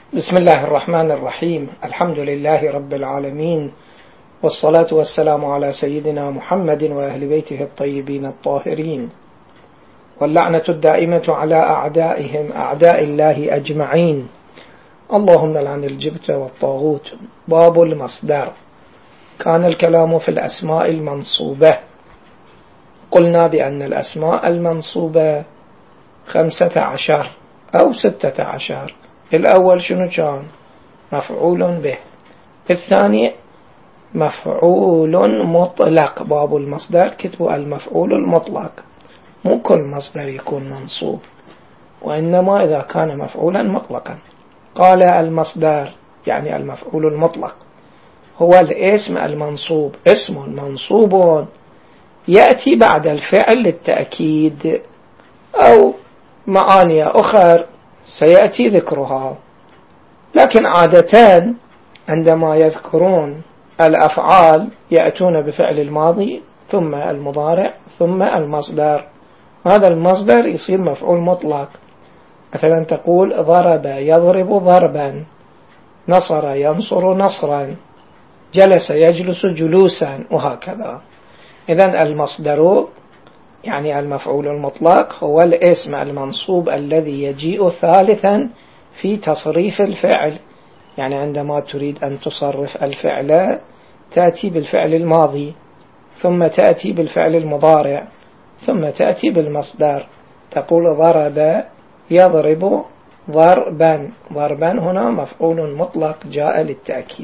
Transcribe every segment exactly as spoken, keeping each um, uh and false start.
بسم الله الرحمن الرحيم. الحمد لله رب العالمين، والصلاة والسلام على سيدنا محمد وأهل بيته الطيبين الطاهرين، واللعنة الدائمة على أعدائهم أعداء الله أجمعين. اللهم لعن الجبت والطاغوت. باب المصدر. كان الكلام في الأسماء المنصوبة. قلنا بأن الأسماء المنصوبة خمسة عشر أو ستة عشر. الأول شنو كان؟ مفعول به. الثاني مفعول مطلق. باب المصدر كتبوا المفعول المطلق، مو كل مصدر يكون منصوب، وإنما إذا كان مفعولا مطلقا. قال المصدر يعني المفعول المطلق هو الاسم المنصوب، اسم منصوب يأتي بعد الفعل للتأكيد أو معاني أخرى سيأتي ذكرها، لكن عادة عندما يذكرون الأفعال يأتون بفعل الماضي ثم المضارع ثم المصدر. هذا المصدر يصير مفعول مطلق. مثلا تقول ضرب يضرب ضربا، نصر ينصر نصرا، جلس يجلس جلوسا، وهكذا. إذن المصدر يعني المفعول المطلق هو الاسم المنصوب الذي يجيء ثالثا في تصريف الفعل. يعني عندما تريد أن تصرف الفعل تأتي بالفعل الماضي، ثم تأتي بالفعل المضارع، ثم تأتي بالمصدر. تقول ضرب يضرب ضربا. ضربا هنا مفعول مطلق جاء للتأكيد.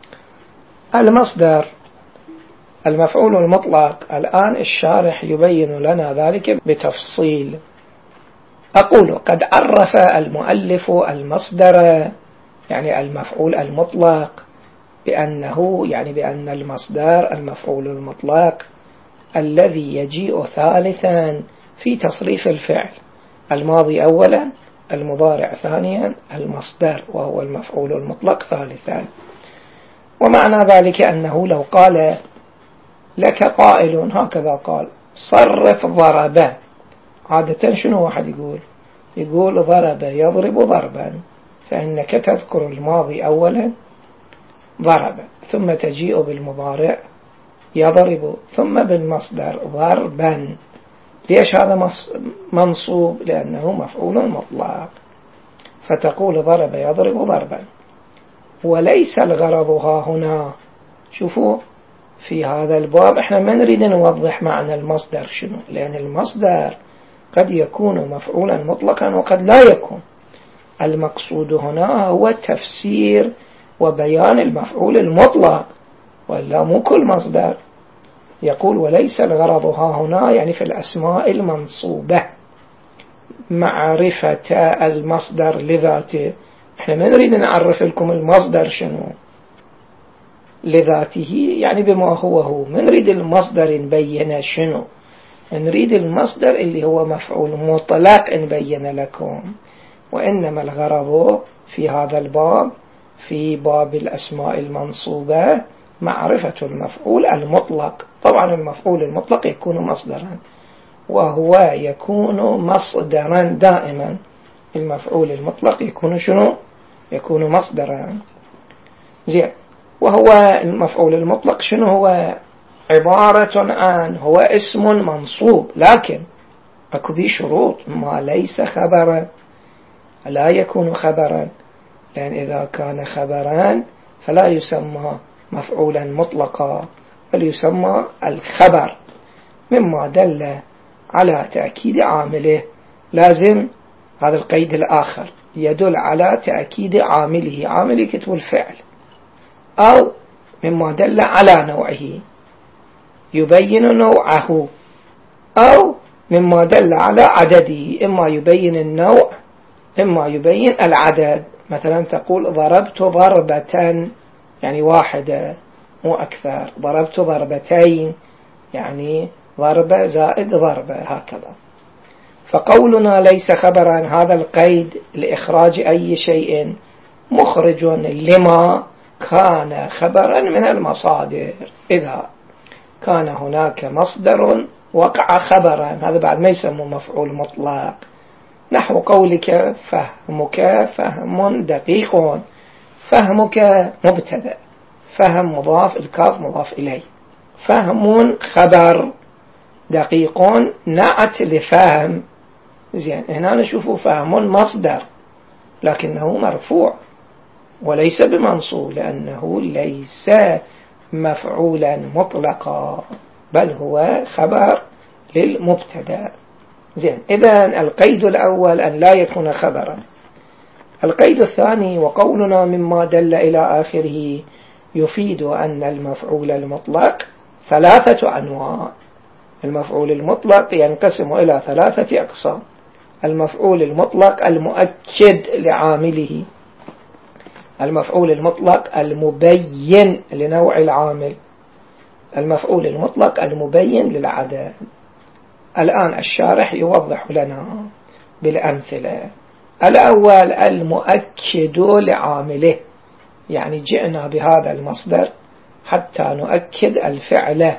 المصدر المفعول المطلق الآن الشارح يبين لنا ذلك بتفصيل. أقول قد عرف المؤلف المصدر يعني المفعول المطلق بأنه يعني بأن المصدر المفعول المطلق الذي يجيء ثالثا في تصريف الفعل، الماضي أولا، المضارع ثانيا، المصدر وهو المفعول المطلق ثالثا. ومعنى ذلك أنه لو قال لك قائل هكذا قال صرف ضرب، عادة شنو واحد يقول؟ يقول ضرب يضرب ضربا، فإنك تذكر الماضي أولا ضرب، ثم تجيء بالمضارع يضرب، ثم بالمصدر ضربا. ليش هذا منصوب؟ لأنه مفعول مطلق، فتقول ضرب يضرب ضربا. وليس الغرض ها هنا، شوفوا في هذا الباب احنا ما نريد نوضح معنى المصدر شنو، لأن المصدر قد يكون مفعولا مطلقا وقد لا يكون. المقصود هنا هو تفسير وبيان المفعول المطلق، ولا مو كل مصدر. يقول وليس الغرض ها هنا يعني في الأسماء المنصوبة معرفة المصدر لذاته. احنا ما نريد نعرف لكم المصدر شنو لذاته، يعني بما هو هو. ما نريد المصدر نبين شنو، نريد المصدر اللي هو مفعول مطلق نبين لكم. وإنما الغرض في هذا الباب في باب الأسماء المنصوبة معرفة المفعول المطلق. طبعا المفعول المطلق يكون مصدرا، وهو يكون مصدرا دائما. المفعول المطلق يكون شنو؟ يكون مصدرا. زين. وهو المفعول المطلق شنو هو؟ عبارة عن هو اسم منصوب، لكن اكو بيه شروط. ما ليس خبرا لا يكون خبرا، لأن إذا كان خبرا فلا يسمى مفعولا مطلقا، بل يسمى الخبر، مما دل على تأكيد عامله. لازم هذا القيد الآخر يدل على تأكيد عامله. عامله كتب الفعل، أو مما دل على نوعه يبين نوعه، أو مما دل على عدده. إما يبين النوع إما يبين العدد. مثلا تقول ضربت ضربة يعني واحدة مو أكثر، ضربت ضربتين يعني ضربة زائد ضربة، هكذا. فقولنا ليس خبرا هذا القيد لإخراج أي شيء مخرج لما كان خبرا من المصادر. إذا كان هناك مصدر وقع خبرا، هذا بعد ما يسمى مفعول مطلق. نحو قولك فهمك فهم دقيق. فهمك مبتدأ، فهم مضاف، الكاف مضاف إليه. فهم خبر، دقيق نعت لفهم. زين، هنا نشوف فهم مصدر لكنه مرفوع وليس بمنصوب، لأنه ليس مفعولا مطلقا بل هو خبر للمبتدأ. زين، إذن القيد الأول أن لا يكون خبرا. القيد الثاني وقولنا مما دل إلى آخره يفيد أن المفعول المطلق ثلاثة أنواع. المفعول المطلق ينقسم إلى ثلاثة أقسام: المفعول المطلق المؤكد لعامله، المفعول المطلق المبين لنوع العامل، المفعول المطلق المبين للعدد. الآن الشارح يوضح لنا بالأمثلة. الأول المؤكد لعامله، يعني جئنا بهذا المصدر حتى نؤكد الفعل،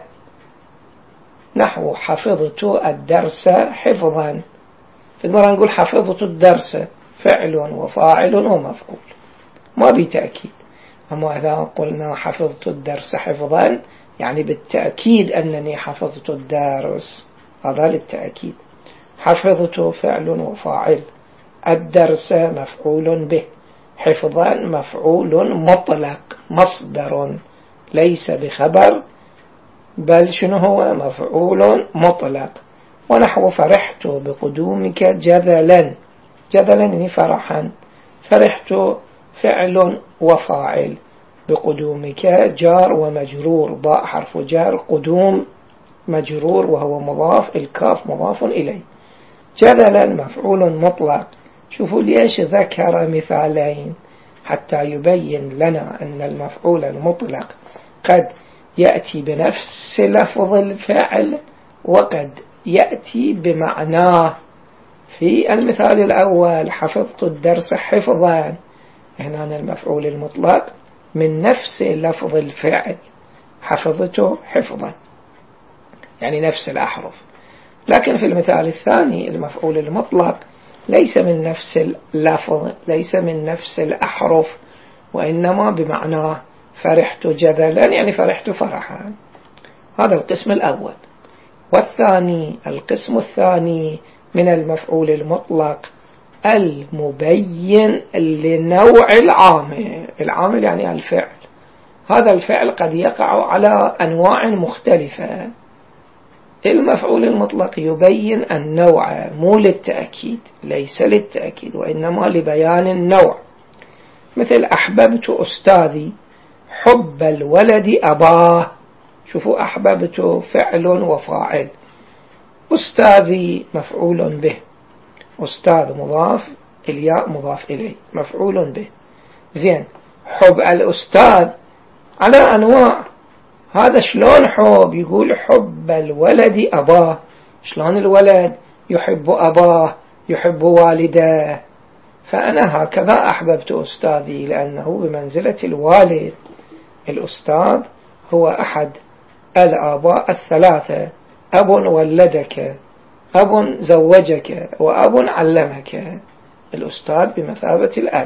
نحو حفظت الدرس حفظا. في المرة نقول حفظت الدرس فعل وفاعل ومفعول ما بتأكيد. أما إذا قلنا حفظت الدرس حفظا يعني بالتأكيد أنني حفظت الدرس، هذا للتأكيد. حفظت فعل وفاعل، الدرس مفعول به، حفظا مفعول مطلق مصدر ليس بخبر بل شنو هو مفعول مطلق. ونحو فرحت بقدومك جذلا، جذلا يعني فرحا، فرحت فعل وفاعل، بقدومك جار ومجرور، باء حرف جار، قدوم مجرور وهو مضاف، الكاف مضاف إليه. جذلا مفعول مطلق. شوفوا ليش ذكر مثالين حتى يبين لنا أن المفعول المطلق قد يأتي بنفس لفظ الفعل وقد يأتي بمعناه. في المثال الأول حفظت الدرس حفظا، هنا المفعول المطلق من نفس لفظ الفعل، حفظته حفظا يعني نفس الأحرف. لكن في المثال الثاني المفعول المطلق ليس من نفس اللفظ، ليس من نفس الأحرف، وإنما بمعناه. فرحت جذلا يعني فرحت فرحا. هذا القسم الأول. والثاني، القسم الثاني من المفعول المطلق المبين لنوع العامل. العامل يعني الفعل. هذا الفعل قد يقع على أنواع مختلفة. المفعول المطلق يبين النوع، مو للتأكيد، ليس للتأكيد وإنما لبيان النوع. مثل أحببت أستاذي، حب الولد أباه. شوفوا، أحببت فعل وفاعل، أستاذي مفعول به، أستاذ مضاف، الياء مضاف إليه، مفعول به. زين، حب الأستاذ على أنواع. هذا شلون حب؟ يقول حب الولد أباه. شلون الولد يحب أباه، يحب والده؟ فأنا هكذا أحببت أستاذي لأنه بمنزلة الوالد. الأستاذ هو أحد الآباء الثلاثة: أب ولدك، أب زوجك، وأب علمك. الأستاذ بمثابة الأب.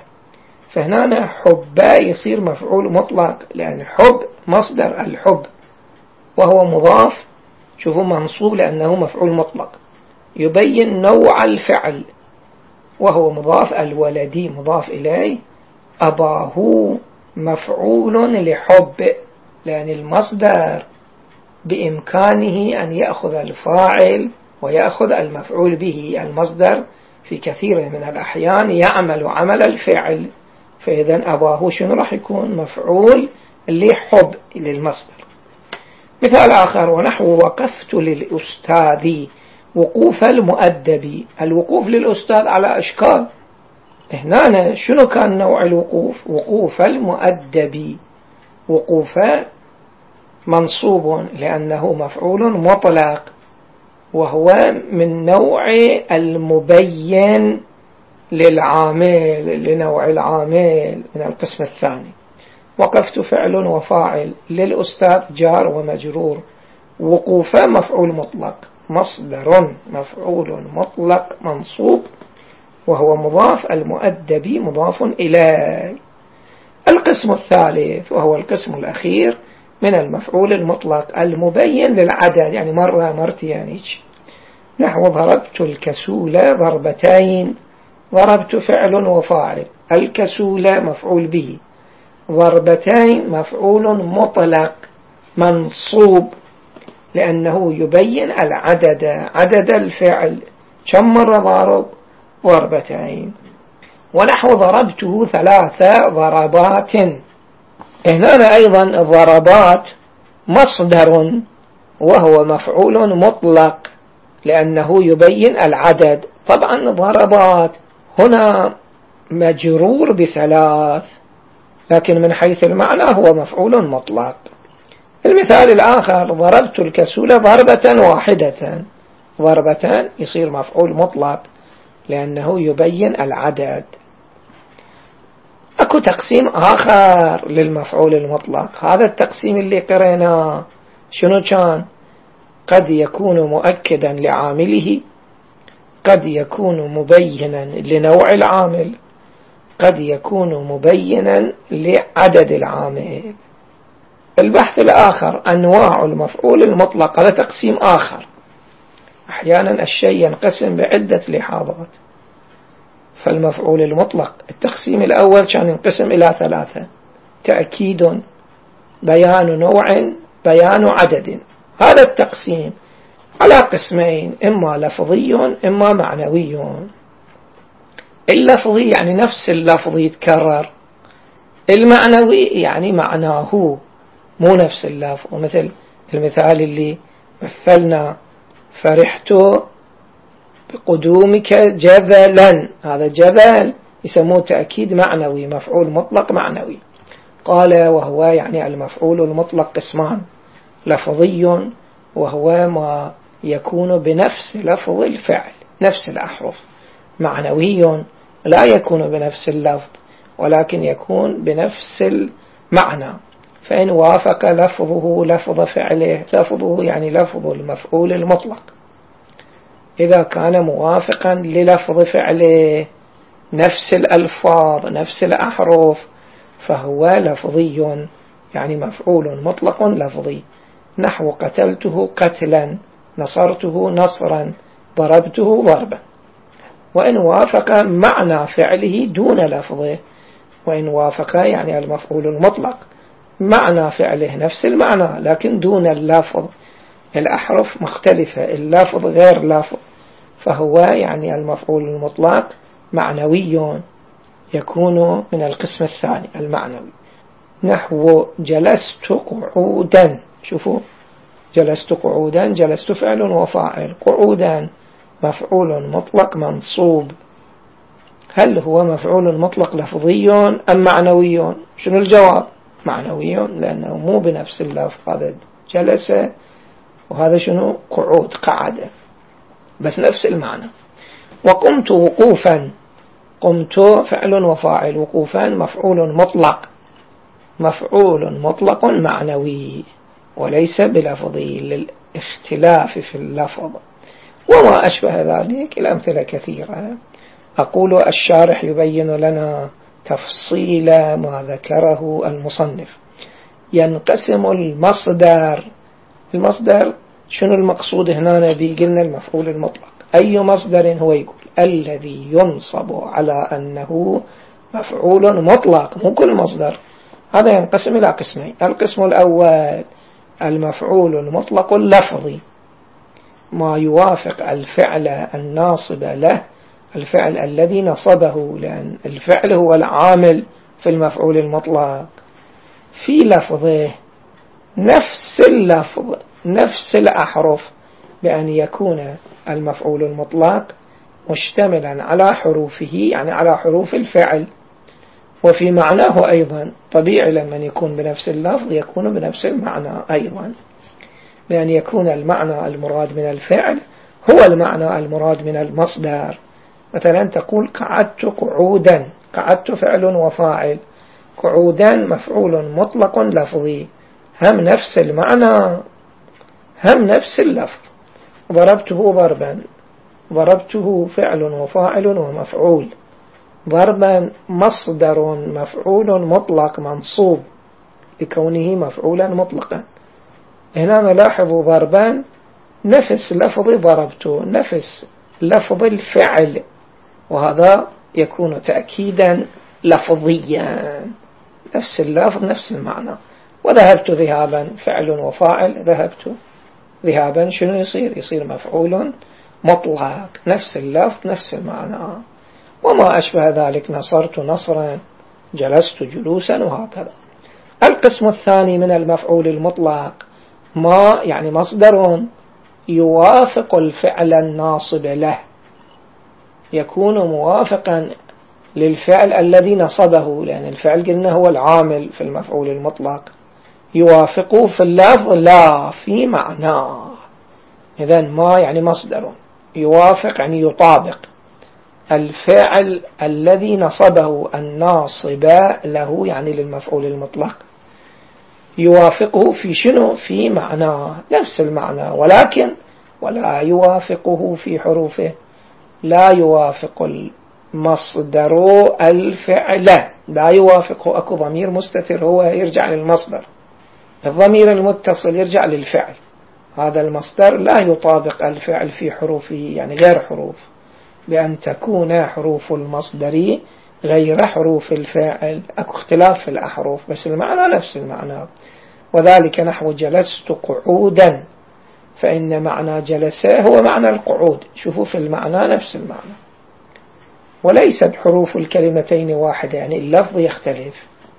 فهنا حب يصير مفعول مطلق لأن حب مصدر الحب وهو مضاف، شوفوا منصوب لأنه مفعول مطلق يبين نوع الفعل، وهو مضاف، الولدي مضاف إليه، أباه مفعول لحب لأن المصدر بإمكانه أن يأخذ الفاعل ويأخذ المفعول به. المصدر في كثير من الأحيان يعمل عمل الفعل، فإذا أباه شنو راح يكون؟ مفعول لحب للمصدر. مثال آخر، ونحو وقفت للأستاذ وقوف المؤدب. الوقوف للأستاذ على أشكال. هنا شنو كان نوع الوقوف؟ وقوف المؤدب. وقوف منصوب لأنه مفعول مطلق وهو من نوع المبين للعامل، لنوع العامل من القسم الثاني. وقفت فعل وفاعل، للأستاذ جار ومجرور، وقوف مفعول مطلق. مصدر مفعول مطلق منصوب وهو مضاف، المؤدب مضاف إليه. القسم الثالث وهو القسم الأخير من المفعول المطلق المبين للعدد، يعني مرة مرتين، نحو ضربت الكسول ضربتين، ضربت فعل وفاعل، الكسول مفعول به، ضربتين مفعول مطلق منصوب لأنه يبين العدد، عدد الفعل، كم مرة ضارب؟ ضربتين. ونحو ضربته ثلاث ضربات، هنا أيضا الضربات مصدر وهو مفعول مطلق لأنه يبين العدد. طبعا ضربات هنا مجرور بثلاث، لكن من حيث المعنى هو مفعول مطلق. المثال الآخر ضربت الكسول ضربة واحدة، ضربتان يصير مفعول مطلق لأنه يبين العدد. أكو تقسيم آخر للمفعول المطلق، هذا التقسيم اللي قريناه شنو كان؟ قد يكون مؤكدا لعامله، قد يكون مبينا لنوع العامل، قد يكون مبينا لعدد العامل. البحث الآخر أنواع المفعول المطلق، هذا تقسيم آخر. أحيانا الشيء ينقسم بعدة لحاظات، فالمفعول المطلق التقسيم الأول كان ينقسم إلى ثلاثة: تأكيد، بيان نوع، بيان عدد. هذا التقسيم على قسمين، إما لفظي إما معنوي. اللفظي يعني نفس اللفظ يتكرر، المعنوي يعني معناه مو نفس اللفظ. مثل المثال اللي مثلنا: فرحت بقدومك جذلا، هذا جذل يسموه تأكيد معنوي، مفعول مطلق معنوي. قال وهو يعني المفعول المطلق قسمان: لفظي وهو ما يكون بنفس لفظ الفعل، نفس الأحرف. معنوي لا يكون بنفس اللفظ ولكن يكون بنفس المعنى، فإن وافق لفظه لفظ فعله، لفظه يعني لفظ المفعول المطلق، إذا كان موافقا للفظ فعله نفس الألفاظ نفس الأحرف فهو لفظي، يعني مفعول مطلق لفظي. نحو قتلته قتلا، نصرته نصرا، ضربته ضربا. وإن وافق معنى فعله دون لفظه، وإن وافق يعني المفعول المطلق معنى فعله نفس المعنى لكن دون اللفظ، الأحرف مختلفة، اللفظ غير لفظ، فهو يعني المفعول المطلق معنوي، يكون من القسم الثاني المعنوي. نحو جلست قعودا، شوفوا جلست قعودا، جلست فعل وفاعل، قعودا مفعول مطلق منصوب. هل هو مفعول مطلق لفظي أم معنوي؟ شنو الجواب؟ معنوي، لأنه مو بنفس اللفظ، هذا جلس وهذا شنو؟ قعود، قعد، بس نفس المعنى. وقمت وقوفا، قمت فعل وفاعل، وقوفا مفعول مطلق، مفعول مطلق معنوي وليس بلفظي للاختلاف في اللفظ. وما أشبه ذلك الأمثلة كثيرة. أقول الشارح يبين لنا تفصيل ما ذكره المصنف. ينقسم المصدر، المصدر شنو المقصود هنا؟ نبي قلنا المفعول المطلق. أي مصدر هو؟ يقول الذي ينصب على أنه مفعول مطلق، مو كل مصدر. هذا ينقسم إلى قسمين: القسم الأول المفعول المطلق اللفظي، ما يوافق الفعل الناصب له، الفعل الذي نصبه، لأن الفعل هو العامل في المفعول المطلق، في لفظه نفس اللفظ نفس الأحرف، بأن يكون المفعول المطلق مشتملا على حروفه، يعني على حروف الفعل، وفي معناه أيضا. طبيعي لما يكون بنفس اللفظ يكون بنفس المعنى أيضا، بأن يكون المعنى المراد من الفعل هو المعنى المراد من المصدر. مثلا تقول قعدت قعودا، قعدت فعل وفاعل، قعودا مفعول مطلق لفظي، هم نفس المعنى هم نفس اللفظ. ضربته ضربا، ضربته فعل وفاعل ومفعول. ضربا مصدر مفعول مطلق منصوب لكونه مفعولا مطلقا. هنا نلاحظ ضربان نفس لفظ ضربته، نفس لفظ الفعل، وهذا يكون تأكيدا لفظيا، نفس اللفظ نفس المعنى. وذهبت ذهابا فعل وفاعل، ذهبت ذهابا شنو يصير؟ يصير مفعول مطلق، نفس اللفظ نفس المعنى. وما أشبه ذلك، نصرت نصرا، جلست جلوسا، وهكذا. القسم الثاني من المفعول المطلق ما يعني مصدر يوافق الفعل الناصب له، يكون موافقا للفعل الذي نصبه، لأن الفعل قلنا هو العامل في المفعول المطلق، يوافقه في اللفظ لا في معناه. إذن ما يعني مصدر يوافق يعني يطابق الفعل الذي نصبه الناصب له، يعني للمفعول المطلق، يوافقه في شنو؟ في معناه، نفس المعنى، ولكن ولا يوافقه في حروفه، لا يوافق المصدر الفعل، لا يوافقه. أكو ضمير مستتر هو يرجع للمصدر، الضمير المتصل يرجع للفعل، هذا المصدر لا يطابق الفعل في حروفه، يعني غير حروف، بأن تكون حروف المصدر غير حروف الفاعل. أكو اختلاف في الأحرف بس المعنى نفس المعنى. وذلك نحو جلست قعودا، فإن معنى جلسة هو معنى القعود، شوفوا في المعنى نفس المعنى، وليست حروف الكلمتين واحدة، يعني اللفظ يختلف.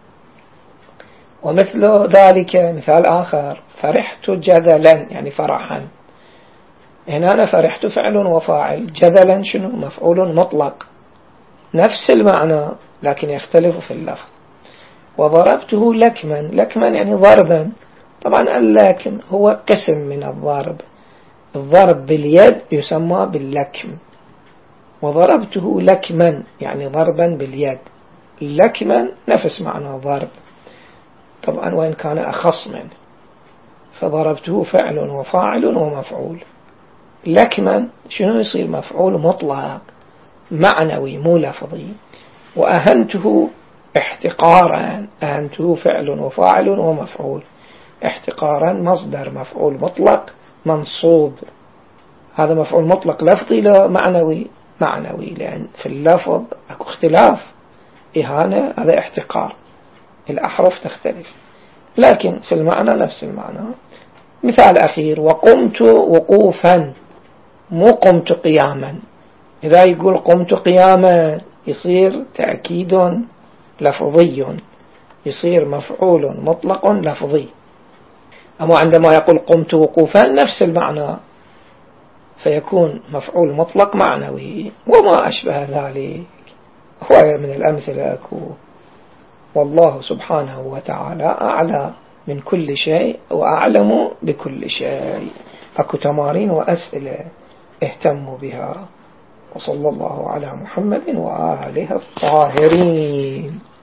ومثل ذلك مثال آخر، فرحت جذلا يعني فرحا. هنا أنا فرحت فعل وفاعل، جذلا شنو؟ مفعول مطلق، نفس المعنى لكن يختلف في اللفظ. وضربته لكما، لكما يعني ضربا. طبعا اللكم هو قسم من الضرب، الضرب باليد يسمى باللكم. وضربته لكما يعني ضربا باليد، لكما نفس معنى ضرب طبعا وإن كان أخص منه. فضربته فعل وفاعل ومفعول. لكما شنو يصير؟ مفعول مطلق معنوي مو لفظي. وأهنته احتقارا، أهنته فعل وفاعل ومفعول. احتقارا مصدر مفعول مطلق منصوب، هذا مفعول مطلق لفظي لا معنوي؟ معنوي، لأن في اللفظ اكو اختلاف، إهانة هذا احتقار، الأحرف تختلف، لكن في المعنى نفس المعنى. مثال أخير، وقمت وقوفا مو قمت قياما. إذا يقول قمت قياما يصير تأكيد لفظي، يصير مفعول مطلق لفظي. أما عندما يقول قمت وقوفا نفس المعنى، فيكون مفعول مطلق معنوي. وما أشبه ذلك هو من الأمثلة أكو. والله سبحانه وتعالى أعلى من كل شيء وأعلم بكل شيء. أكو تمارين وأسئلة اهتموا بها. وصلى الله على محمد وآله الطاهرين.